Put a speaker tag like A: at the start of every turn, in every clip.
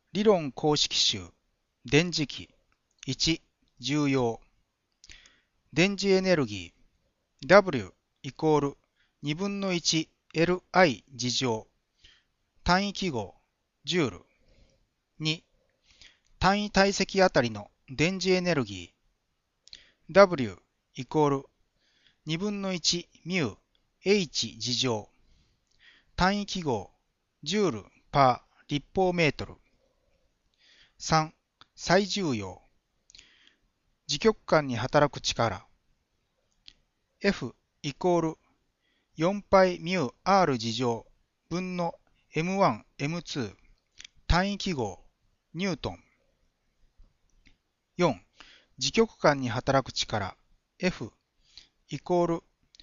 A: 理論公式集電磁気1重要電磁エネルギー W イコール2分の 1Li 次乗単位記号ジュール2単位体積あたりの電磁エネルギー W イコール2分の1ミュ H 次乗単位記号ジュールパー立方メートル3最重要磁極間に働く力 F イコール 4πμ R 次乗分の M1、M2 単位記号ニュートン4磁極間に働く力 F イコール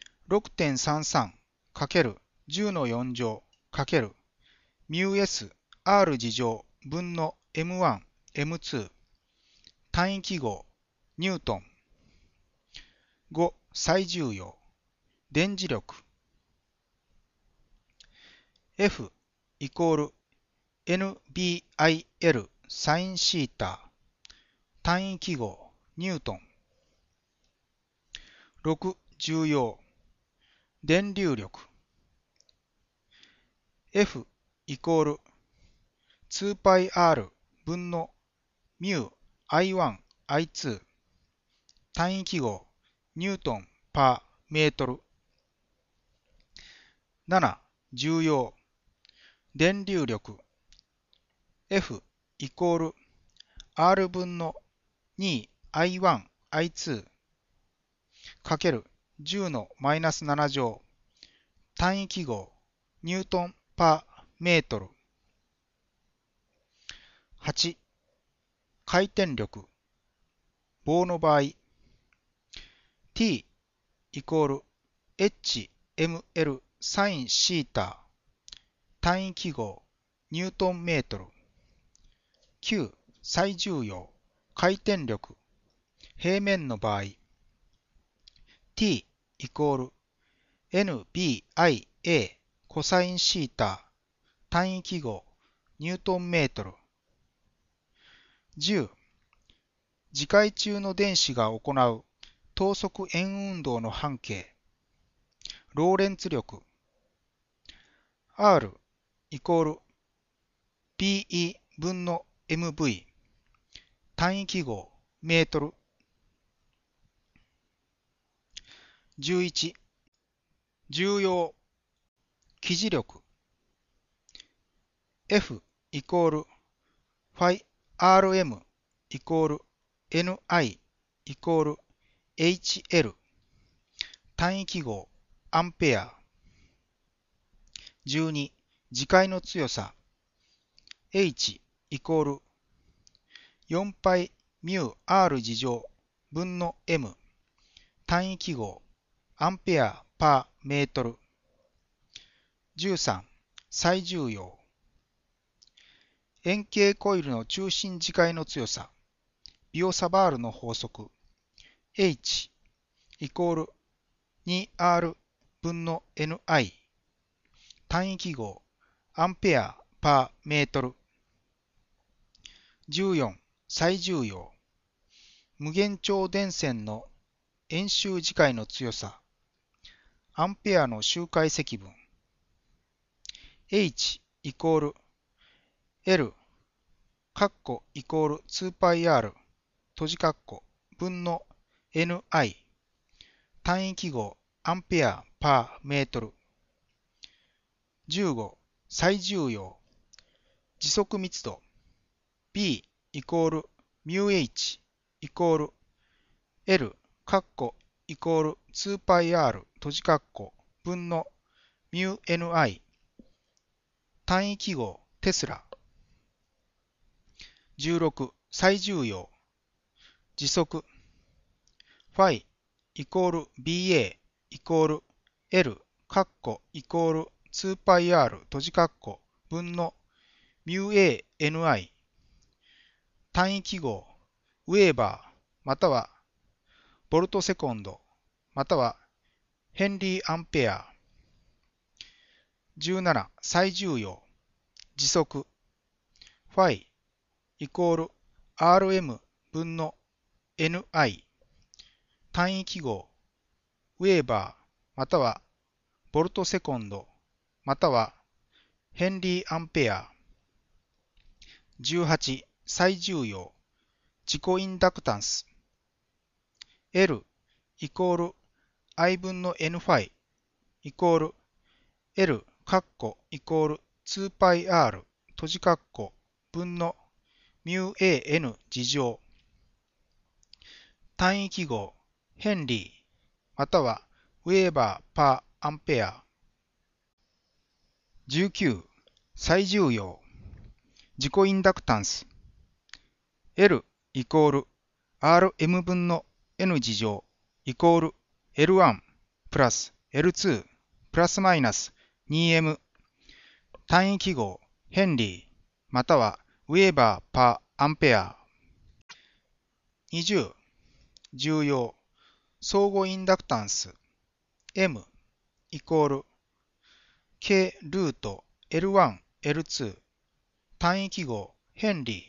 A: 6.33×10 の4乗×ミュ S R 次乗分の M1、M2 単位記号ニュートン5最重要電磁力 F イコール NBIL サインシータ単位記号ニュートン6重要電流力 F イコール 2πr 分の μ I1 I2 単位記号ニュートンパーメートル7重要電流力 F イコール R 分の 2I1 I2 かける10のマイナス7乗単位記号ニュートンパーメートル8回転力棒の場合 T イコール HML サインシータ単位記号ニュートンメートル9最重要回転力平面の場合 T イコール NBIA コサインシータ単位記号ニュートンメートル10磁界中の電子が行う等速円運動の半径ローレンツ力 R イコール PE 分の MV 単位記号メートル11重要記磁力 F イコール φRm イコール Ni イコール HL 単位記号アンペア12磁界の強さ H イコール 4πμR 次乗分の M 単位記号アンペアパーメートル13最重要円形コイルの中心磁界の強さビオサバールの法則 H イコール 2R 分の Ni 単位記号アンペアパーメートル14最重要無限超電線の円周磁界の強さアンペアの周回積分 H イコール L カッコイコール 2πr 閉じカッコ分の Ni 単位記号アンペアパーメートル15最重要磁速密度 B イコール μh イコール L カッコイコール 2πr 閉じカッコ分の μni 単位記号テスラ16最重要時速 φ イコール ba イコール L カッコイコール 2πr 閉じカッコ分の μani 単位記号ウェーバーまたはボルトセコンドまたはヘンリーアンペア17最重要時速 φ イコール Rm 分の Ni 単位記号ウェーバーまたはボルトセコンドまたはヘンリーアンペア。18最重要自己インダクタンス L イコール I 分の N ファイイコール L カッコイコール 2πr 閉じカッコ分の μan 事乗単位記号ヘンリーまたはウェーバーパーアンペア。19最重要自己インダクタンス L イコール Rm 分の N 事乗イコール L1 プラス L2 プラスマイナス 2m 単位記号ヘンリーまたはウェーバーパーアンペア。20重要相互インダクタンス M イコール K ルート L1 L2 単位記号ヘンリ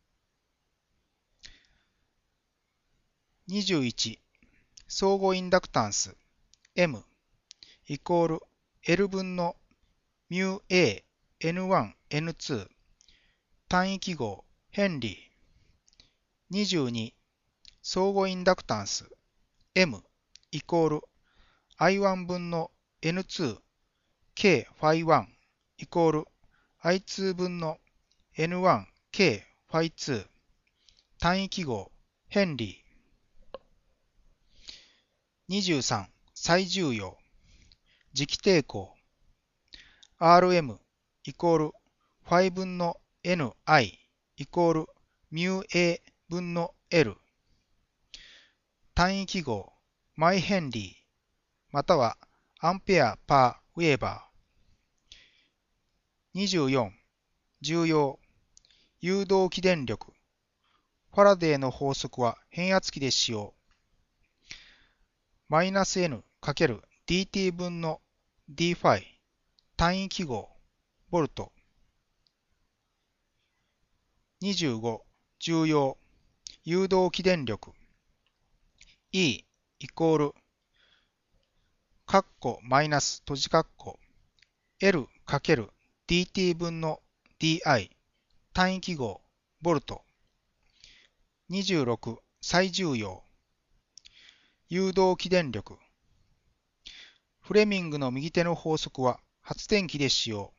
A: ー。21相互インダクタンス M イコール L 分の μA N1 N2 単位記号ヘンリー。22相互インダクタンス M イコール I1 分の N2 K ファイ1イコール I2 分の N1 K ファイ2単位記号ヘンリー。23最重要磁気抵抗 Rm イコールファイ分の Ni イコール μA 分の L 単位記号マイヘンリーまたはアンペアパーウェーバー。24重要誘導起電力ファラデーの法則は変圧器で使用マイナス N ×dt 分の d ファイ単位記号ボルト。25重要誘導起電力 E イコールカッコマイナス閉じカッコ L ×dt 分の di 単位記号ボルト。26最重要誘導起電力フレミングの右手の法則は発電機で使用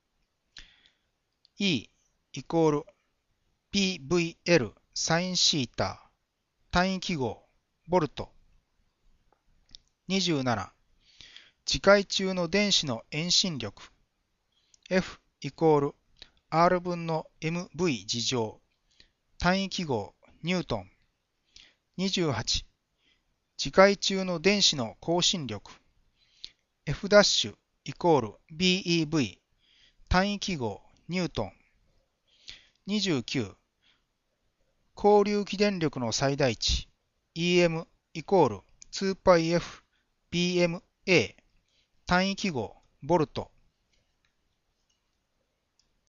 A: E イコール PVL サインシータ単位記号ボルト。27磁界中の電子の遠心力 F イコール R 分の MV 事乗単位記号ニュートン。28磁界中の電子の向心力 F' イコール BeV 単位記号ニュートン。29交流起電力の最大値 EM イコール 2πf BMA 単位記号ボルト。